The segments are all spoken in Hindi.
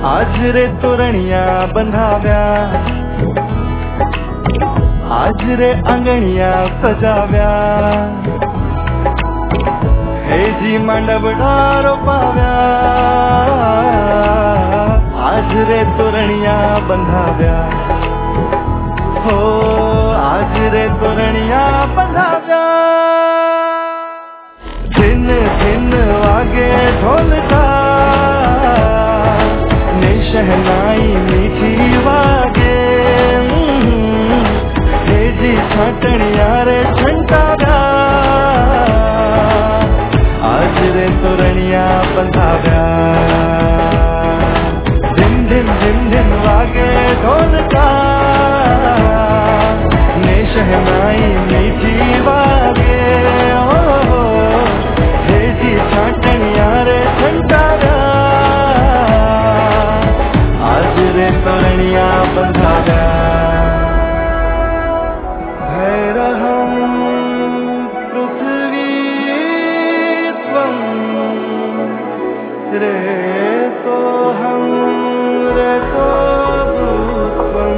आज रे तोरणिया बंधाव्या, आज रे अंगणिया सजाव्या, हेजी मांडवडा रोपाव्या, आज रे तोरणिया बंधाव्या, हो आज रे तोरणिया बंधाव्या। दिन दिन वागे ढोलका ने शहनाई मीठी वागे, हेजी छाटणिया रे छंटाव्या, आज रे तोरणिया बंधाव्या। दिन दिन दिन दिन वागे ढोलका ने शहनाई मीठी वागे, हेजी छाटणिया रे छंटाव्या, आज रे तोरणिया बंधाव्या। भैरहं पृथ्वी त्वं रेतोऽहं रेतो भूत्वं,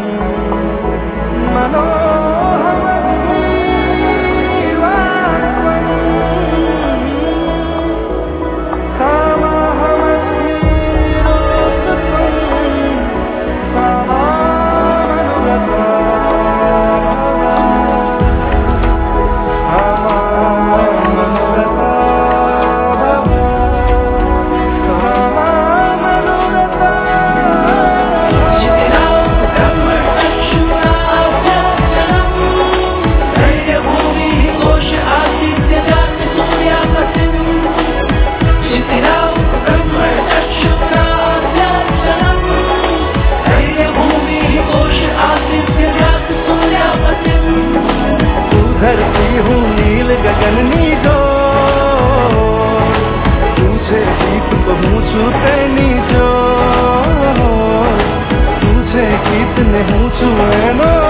मनोऽहमस्मि वाक्त्वं, कामोऽहमस्मि रूपत्वं, सा मामनुगता, सा मामनुगता भव, सा मामनुगता। धरती हूँ नील गगन नीजो, तुझे गीत कहूँ छूते नीजो, तुझे गीत नहीं छुए नो।